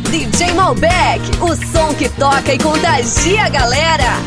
DJ Malbec, o som que toca e contagia a galera.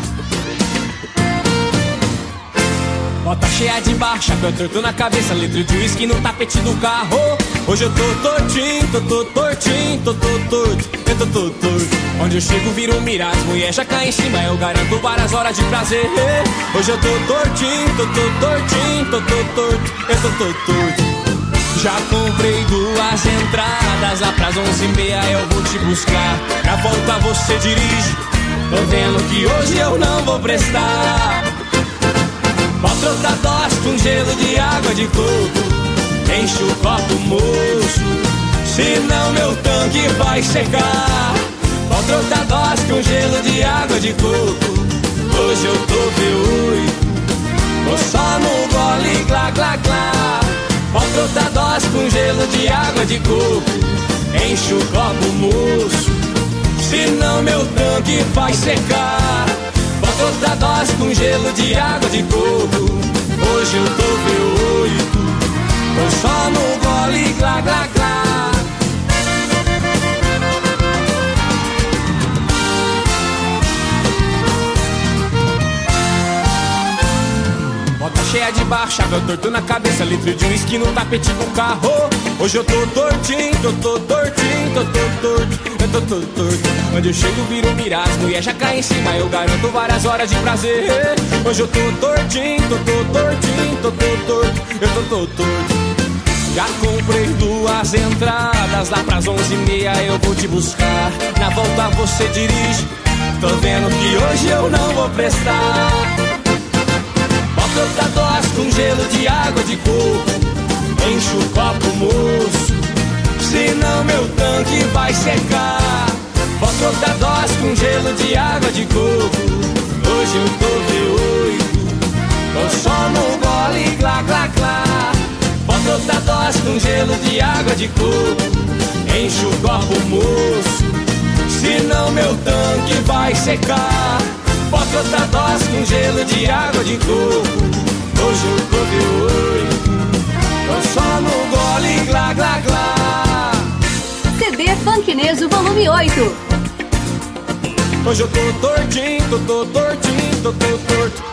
Bota cheia de barra, chapéu torto na cabeça, litro de uísque no tapete do carro. Hoje eu tô tortinho, tô tortinho, tô torto, eu tô torto. Onde eu chego viro mirar, as mulheres já caem em cima, eu garanto várias horas de prazer. Hoje eu tô tortinho, tô tortinho, tô torto, eu tô torto. Já comprei 2 entradas lá pras 11h30, eu vou te buscar. Na volta você dirige, tô vendo que hoje eu não vou prestar. Bota outra dose com gelo de água de coco, enche o copo, moço, senão meu tanque vai secar. Bota outra dose com gelo de água de coco, hoje eu tô V8, tô só no gole, glá, glá, glá. Bota outra dose com gelo de água de coco, enche o copo, moço, senão meu tanque vai secar. Bota outra dose com gelo de água de coco, hoje eu tô V8, tô só no gole, glá, glá, glá. Bota cheia de barra, chapéu torto na cabeça, litro de uísque no tapete do carro. Hoje eu tô tortinho, tô tortinho, tô torto, eu tô torto. Onde eu chego viro mirar, as mulheres já caem em cima, eu garanto várias horas de prazer. Hoje eu tô tortinho, tô tortinho, tô torto, eu tô torto. Já comprei 2 entradas lá pras 11h30, eu vou te buscar. Na volta você dirige, tô vendo que hoje eu não vou prestar. Bota outra dose com gelo de água de coco, enche o copo, moço, senão meu tanque vai secar. Bota outra dose com gelo de água de coco, hoje eu tô V8, tô só no gole, glá, glá, glá. Bota outra dose com gelo de água de coco, enche o copo, moço, senão meu tanque vai secar. Bota outra dose com gelo de água de coco, hoje eu tô V8, tô só no gole, glá, glá, glá. CD Funkneso Volume 8. Hoje eu tô tortinho, tô tortinho, tô torto,